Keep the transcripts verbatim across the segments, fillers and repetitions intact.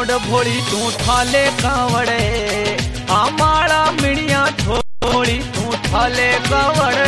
छोड़ भोली तू थाले कावड़े, हमारा मिड़िया छोड़ी तू थाले कावड़े।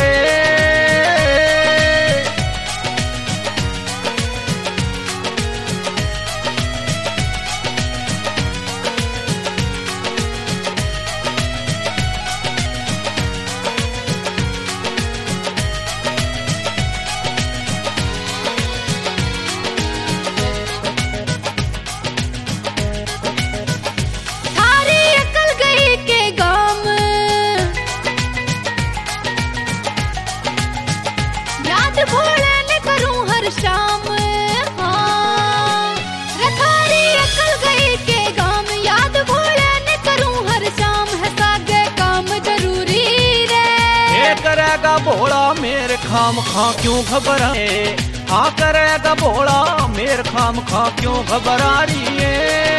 शाम हाँ रखारी अकल गई के गाम, याद भोले ने करूं हर शाम, है सागे काम जरूरी रे। ये करेगा भोला मेरे खाम खा क्यों घबराए, हाँ करेगा भोला मेरे खाम खा क्यों घबरा रही है।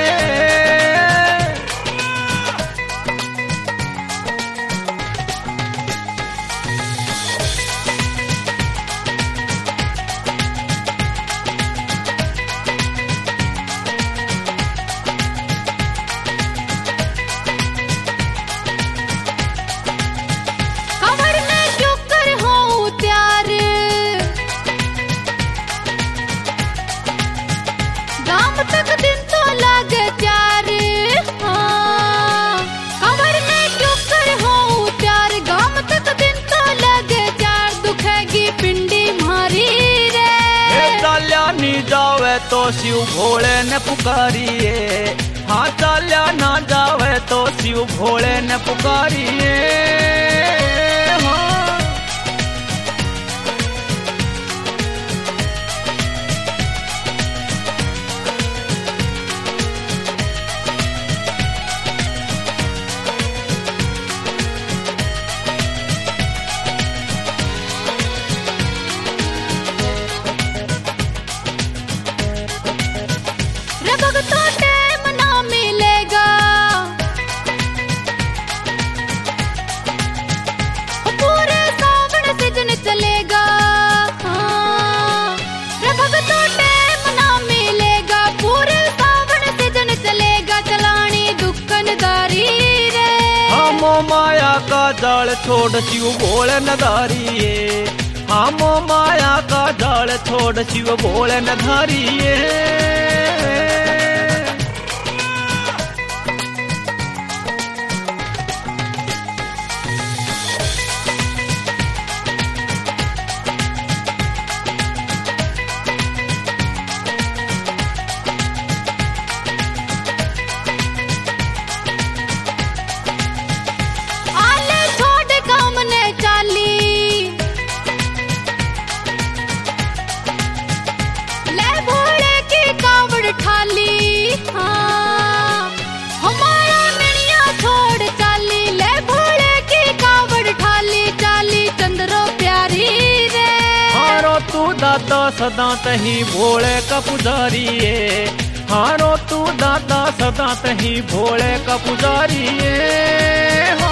तक दिन तो लागे चार हाँ कमर में क्यों कर हो प्यार, गाम तक दिन तो लागे चार, दुखेगी पिंडी मारी रे। चाल्या नी जावे तो शिव भोले ने पुकारिए, हाँ चाल्या ना जावे तो शिव भोले ने पुकारिए। भगतों टाइम ना मिलेगा, पूरे सावन सीजन चलेगा हाँ भगतों टाइम ना मिलेगा, पूरे सावन सीजन चलेगा, चलानी दुकानदारी रे। हम माया का जाल छोड़ शिव भोले नधारिए, हम माया का जाल छोड़ शिव भोले नधारिए। दाता सदा तही भोले का पुजारी है, हारो तू दाता सदा तही भोले का पुजारी है।